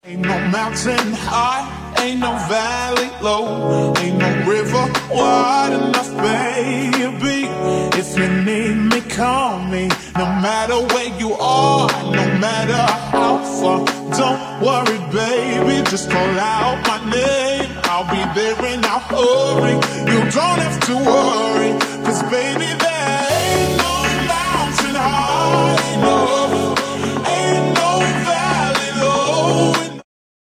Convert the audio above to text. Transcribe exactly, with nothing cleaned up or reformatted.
Ain't no mountain high, ain't no valley low, ain't no river wide enough, baby. If you need me, call me. No matter where you are, no matter how far, don't worry, baby. Just call out my name, I'll be there and I'll hurry. You don't have to worry, cause baby, there